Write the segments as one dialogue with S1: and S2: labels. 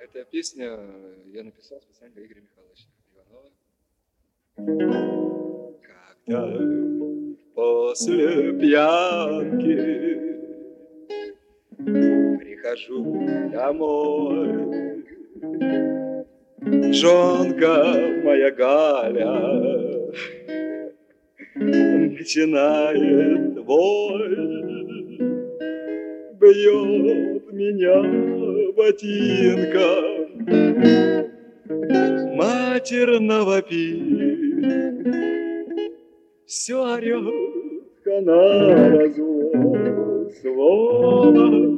S1: Эта песня я написал специально для Игоря Михайловича Иванова. Когда после пьянки прихожу домой, жонка моя Галя начинает вой, бьет меня ботинком, матерно вопит, все орет, хана развод, сволочь,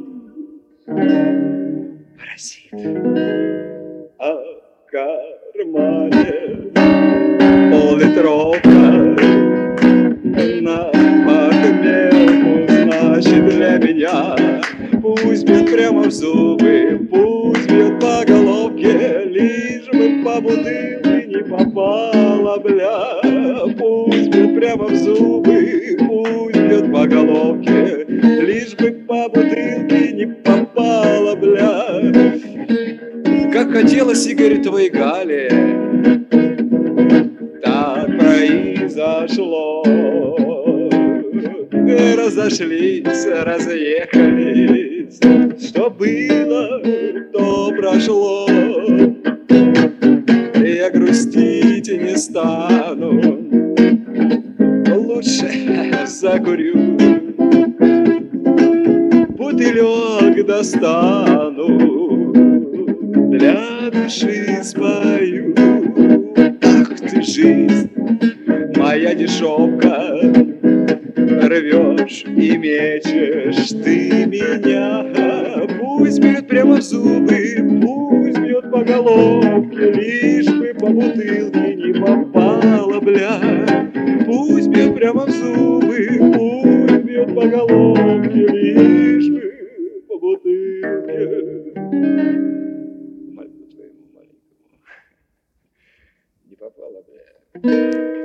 S1: паразит. А в кармане пол-литровка на похмелку, значит, для меня. Пусть бьет прямо в зубы, пусть бьет по головке, лишь бы по бутылке не попала, бля. Пусть бьет прямо в зубы, пусть бьет по головке, лишь бы по бутылке не попала, бля. Как хотелось, Игорь, твоей Гале, так произошло. Разошлись, разъехались, что было, то прошло. Я грустить не стану, лучше закурю, бутылек достану, для души спою. Ах ты, жизнь моя дешевка, рвешь и мечешь ты меня. Пусть бьет прямо в зубы, пусть бьет по головке, лишь бы по бутылке не попала, бля. Пусть бьет прямо в зубы, пусть бьет по головке, лишь бы по бутылке. Мальку твоему маленькому не попала, бля.